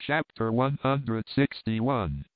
Chapter 161.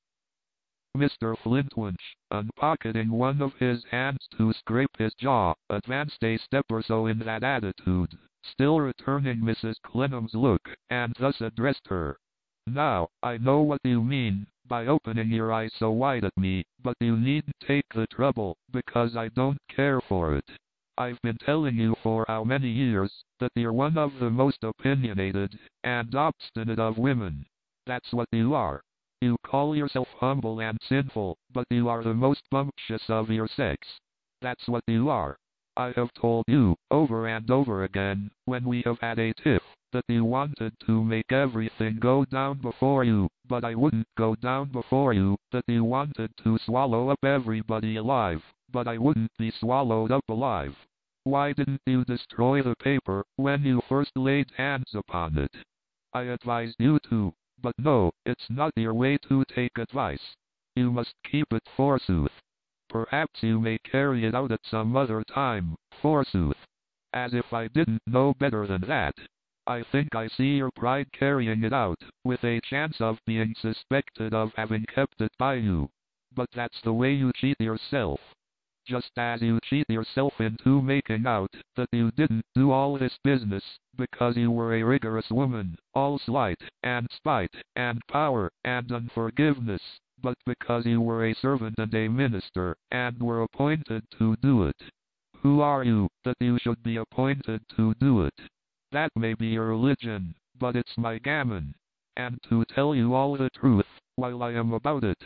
Mr. Flintwinch, unpocketing one of his hands to scrape his jaw, advanced a step or so in that attitude, still returning Mrs. Clennam's look, and thus addressed her. "Now, I know what you mean by opening your eyes so wide at me, but you needn't take the trouble, because I don't care for it. I've been telling you for how many years, that you're one of the most opinionated and obstinate of women. That's what you are. You call yourself humble and sinful, but you are the most bumptious of your sex. That's what you are. I have told you, over and over again, when we have had a tiff, that you wanted to make everything go down before you, but I wouldn't go down before you, that you wanted to swallow up everybody alive, but I wouldn't be swallowed up alive. Why didn't you destroy the paper, when you first laid hands upon it? I advised you to. But no, it's not your way to take advice. You must keep it forsooth. Perhaps you may carry it out at some other time, forsooth. As if I didn't know better than that. I think I see your pride carrying it out, with a chance of being suspected of having kept it by you. But that's the way you cheat yourself. Just as you cheat yourself into making out that you didn't do all this business because you were a rigorous woman, all slight, and spite, and power, and unforgiveness, but because you were a servant and a minister, and were appointed to do it. Who are you, that you should be appointed to do it? That may be your religion, but it's my gammon. And to tell you all the truth, while I am about it,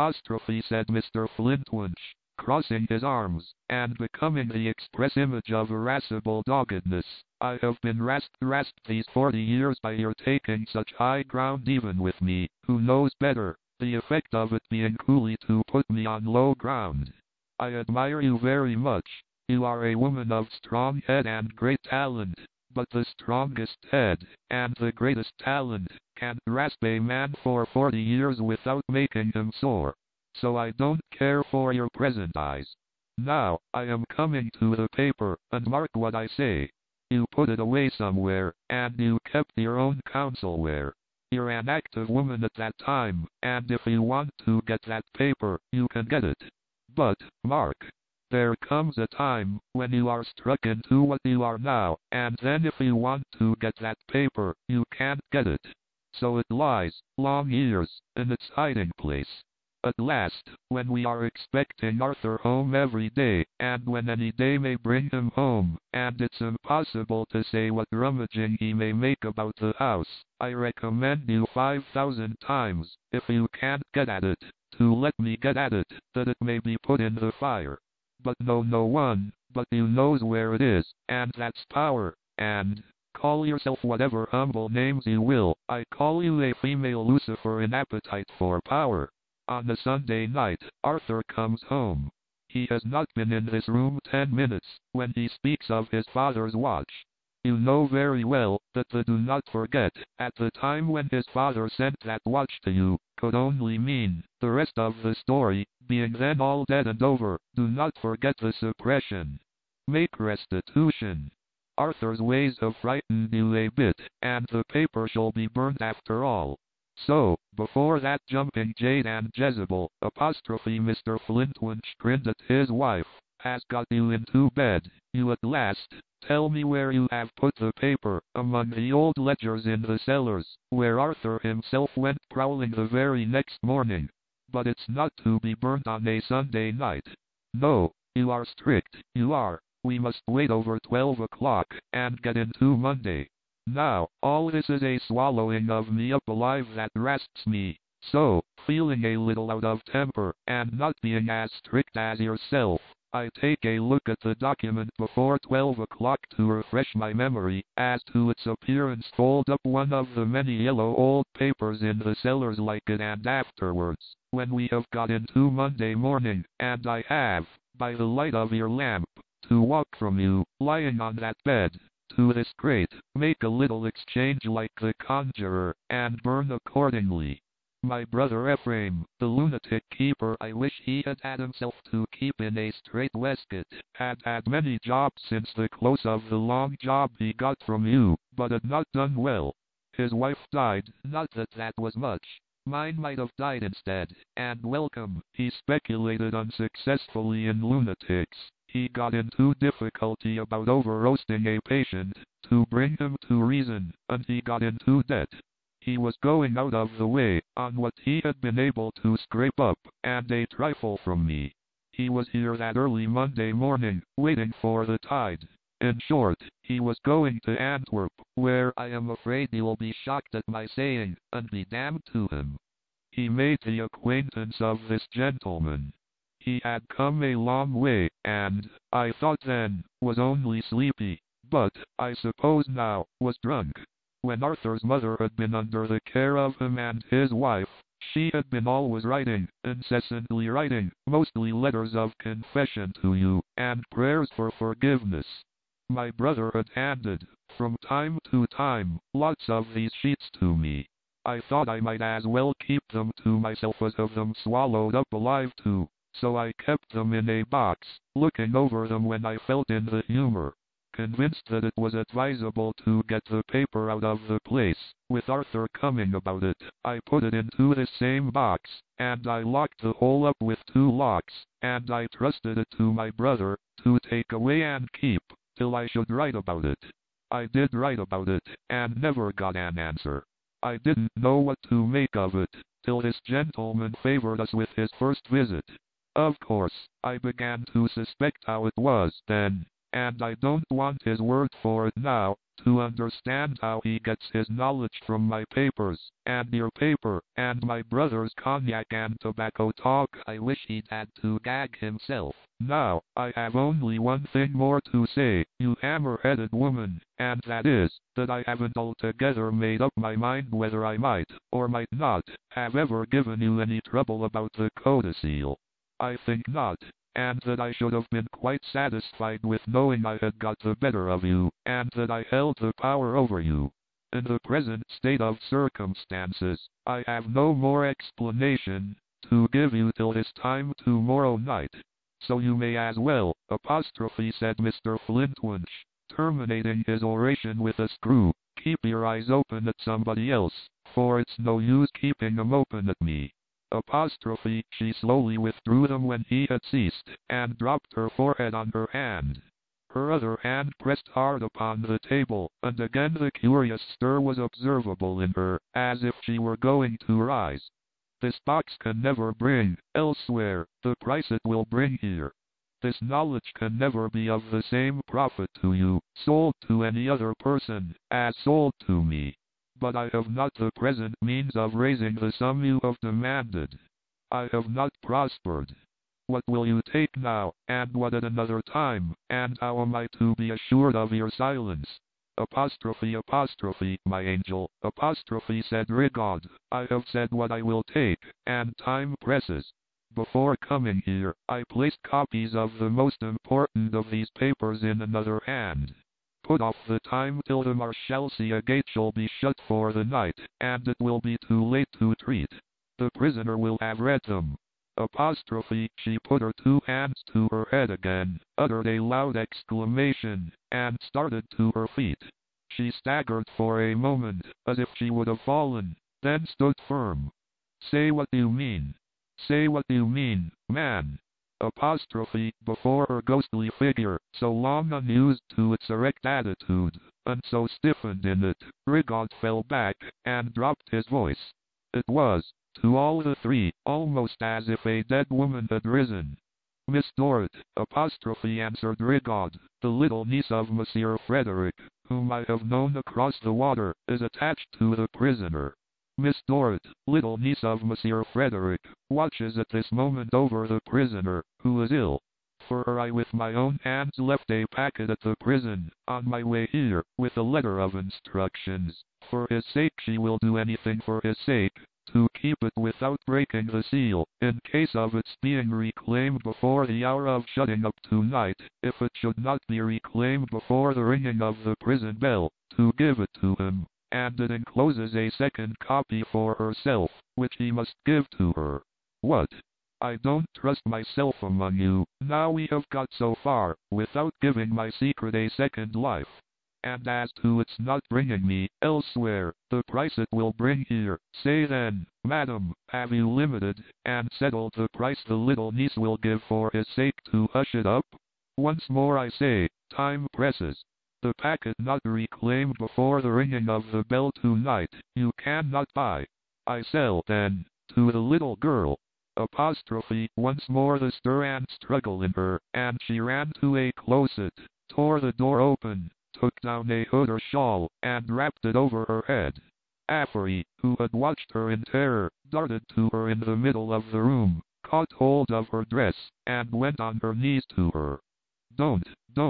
said Mr. Flintwinch, crossing his arms, and becoming the express image of irascible doggedness, I have been rasped these 40 years by your taking such high ground even with me, who knows better, the effect of it being coolly to put me on low ground. I admire you very much. You are a woman of strong head and great talent, but the strongest head, and the greatest talent, can't rasp a man for 40 years without making him sore. So I don't care for your present eyes. Now, I am coming to the paper, and mark what I say. You put it away somewhere, and you kept your own counsel where. You're an active woman at that time, and if you want to get that paper, you can get it. But, mark, there comes a time when you are struck into what you are now, and then if you want to get that paper, you can't get it. So it lies, long years, in its hiding place. At last, when we are expecting Arthur home every day, and when any day may bring him home, and it's impossible to say what rummaging he may make about the house, I recommend you 5,000 times, if you can't get at it, to let me get at it, that it may be put in the fire. But no one but you knows where it is, and that's power, and call yourself whatever humble names you will, I call you a female Lucifer in appetite for power. On a Sunday night, Arthur comes home. He has not been in this room 10 minutes, when he speaks of his father's watch. You know very well, that the do not forget, at the time when his father sent that watch to you, could only mean, the rest of the story, being then all dead and over, do not forget the suppression. Make restitution. Arthur's ways have frightened you a bit, and the paper shall be burnt after all. So, before that jumping Jade and Jezebel, Mr. Flintwinch grinned at his wife, has got you into bed, you at last, tell me where you have put the paper, among the old ledgers in the cellars, where Arthur himself went prowling the very next morning. But it's not to be burnt on a Sunday night. No, you are strict, you are. We must wait over 12 o'clock, and get into Monday. Now, all this is a swallowing of me up alive that rasps me, so, feeling a little out of temper, and not being as strict as yourself, I take a look at the document before 12 o'clock to refresh my memory as to its appearance, fold up one of the many yellow old papers in the cellars like it, and afterwards, when we have got into Monday morning, and I have, by the light of your lamp, to walk from you, lying on that bed, to this grate, make a little exchange like the conjurer, and burn accordingly. My brother Ephraim, the lunatic keeper, I wish he had had himself to keep in a strait waistcoat, had had many jobs since the close of the long job he got from you, but had not done well. his wife died, not that that was much. Mine might have died instead, and welcome, he speculated unsuccessfully in lunatics. He got into difficulty about over-roasting a patient, to bring him to reason, and he got into debt. He was going out of the way, on what he had been able to scrape up, and a trifle from me. He was here that early Monday morning, waiting for the tide. In short, he was going to Antwerp, where I am afraid he will be shocked at my saying, and be damned to him. He made the acquaintance of this gentleman. He had come a long way, and, I thought then, was only sleepy, but, I suppose now, was drunk. When Arthur's mother had been under the care of him and his wife, she had been always writing, incessantly writing, mostly letters of confession to you, and prayers for forgiveness. My brother had handed, from time to time, lots of these sheets to me. I thought I might as well keep them to myself as have them swallowed up alive too, so I kept them in a box, looking over them when I felt in the humor. Convinced that it was advisable to get the paper out of the place, with Arthur coming about it, I put it into this same box, and I locked the whole up with 2 locks, and I trusted it to my brother, to take away and keep, till I should write about it. I did write about it, and never got an answer. I didn't know what to make of it, till this gentleman favored us with his first visit. Of course, I began to suspect how it was then, and I don't want his word for it now, to understand how he gets his knowledge from my papers, and your paper, and my brother's cognac and tobacco talk. I wish he'd had to gag himself. Now, I have only one thing more to say, you hammer-headed woman, and that is, that I haven't altogether made up my mind whether I might, or might not, have ever given you any trouble about the codicil. I think not, and that I should have been quite satisfied with knowing I had got the better of you, and that I held the power over you. In the present state of circumstances, I have no more explanation to give you till this time tomorrow night. So you may as well, said Mr. Flintwinch, terminating his oration with a screw, keep your eyes open at somebody else, for it's no use keeping 'em open at me. She slowly withdrew them when he had ceased, and dropped her forehead on her hand. Her other hand pressed hard upon the table, and again the curious stir was observable in her, as if she were going to rise. This box can never bring, elsewhere, the price it will bring here. This knowledge can never be of the same profit to you, sold to any other person, as sold to me. But I have not the present means of raising the sum you have demanded. I have not prospered. What will you take now, and what at another time, and how am I to be assured of your silence? My angel, said Rigod, I have said what I will take, and time presses. Before coming here, I placed copies of the most important of these papers in another hand. Put off the time till the Marshalsea gate shall be shut for the night, and it will be too late to treat. The prisoner will have read them. She put her 2 hands to her head again, uttered a loud exclamation, and started to her feet. She staggered for a moment, as if she would have fallen, then stood firm. Say what you mean. Say what you mean, man. Before her ghostly figure, so long unused to its erect attitude, and so stiffened in it, Rigod fell back, and dropped his voice. It was, to all the 3, almost as if a dead woman had risen. Miss Dorrit, answered Rigod, the little niece of Monsieur Frederick, whom I have known across the water, is attached to the prisoner. Miss Dorrit, little niece of Monsieur Frederick, watches at this moment over the prisoner, who is ill. For her I with my own hands left a packet at the prison, on my way here, with a letter of instructions. For his sake she will do anything for his sake, to keep it without breaking the seal, in case of its being reclaimed before the hour of shutting up tonight, if it should not be reclaimed before the ringing of the prison bell, to give it to him. And it encloses a second copy for herself, which he must give to her. What? I don't trust myself among you, now we have got so far, without giving my secret a second life. and as to its not bringing me elsewhere, the price it will bring here, say then, madam, have you limited and settled the price the little niece will give for his sake to hush it up? Once more I say, time presses. The packet not reclaimed before the ringing of the bell tonight, you cannot buy. I sell, then, to the little girl. Apostrophe, once more the stir and struggle in her, and she ran to a closet, tore the door open, took down a hood or shawl, and wrapped it over her head. Affery, who had watched her in terror, darted to her in the middle of the room, caught hold of her dress, and went on her knees to her. Don't.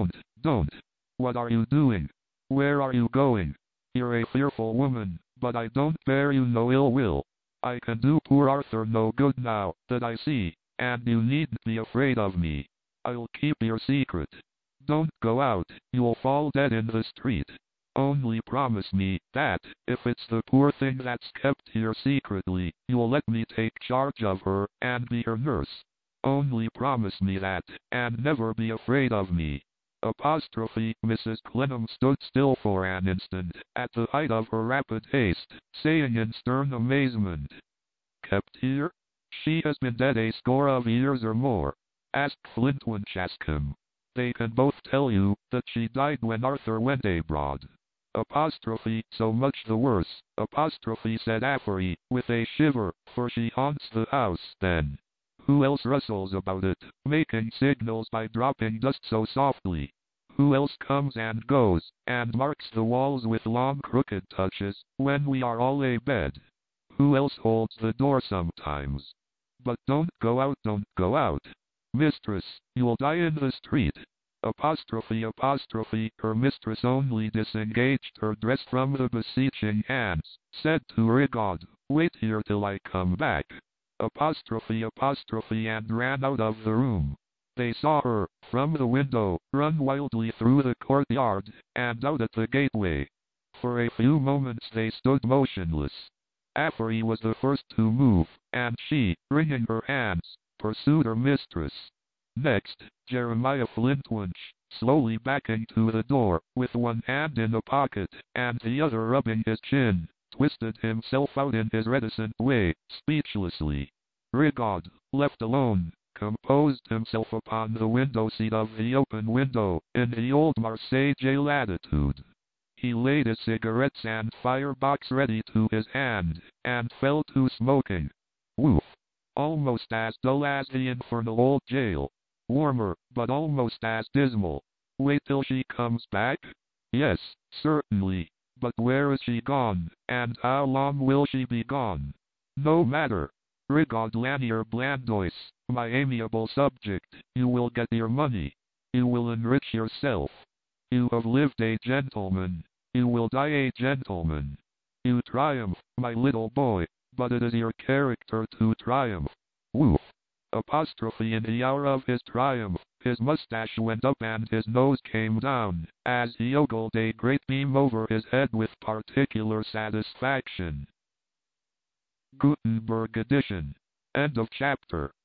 What are you doing? Where are you going? You're a fearful woman, but I don't bear you no ill will. I can do poor Arthur no good now that I see, and you needn't be afraid of me. I'll keep your secret. Don't go out, you'll fall dead in the street. Only promise me that, if it's the poor thing that's kept here secretly, you'll let me take charge of her and be her nurse. Only promise me that, and never be afraid of me. Apostrophe, Mrs. Clennam stood still for an instant, at the height of her rapid haste, saying in stern amazement, kept here? She has been dead a score of years or more. Ask Flintwinch, ask him. They can both tell you that she died when Arthur went abroad. Apostrophe, so much the worse, apostrophe, said Affery, with a shiver, for she haunts the house, then. Who else rustles about it, making signals by dropping dust so softly? Who else comes and goes, and marks the walls with long crooked touches, when we are all abed? Who else holds the door sometimes? But don't go out. Mistress, you'll die in the street. Apostrophe, her mistress only disengaged her dress from the beseeching hands, said to Rigod, wait here till I come back. Apostrophe, and ran out of the room. They saw her, from the window, run wildly through the courtyard, and out at the gateway. For a few moments they stood motionless. Affery was the first to move, and she, wringing her hands, pursued her mistress. Next, Jeremiah Flintwinch, slowly backing to the door, with one hand in the pocket, and the other rubbing his chin, twisted himself out in his reticent way, speechlessly. Rigod, left alone, composed himself upon the window seat of the open window, in the old Marseille jail attitude. He laid his cigarettes and firebox ready to his hand, and fell to smoking. Woof! Almost as dull as the infernal old jail. Warmer, but almost as dismal. Wait till she comes back? Yes, certainly. But where is she gone, and how long will she be gone? No matter. Rigod Lanier Blandois, my amiable subject, you will get your money. You will enrich yourself. You have lived a gentleman. You will die a gentleman. You triumph, my little boy, but it is your character to triumph. Woof! Apostrophe, in the hour of his triumph, his mustache went up and his nose came down, as he ogled a great beam over his head with particular satisfaction. Gutenberg edition. End of chapter.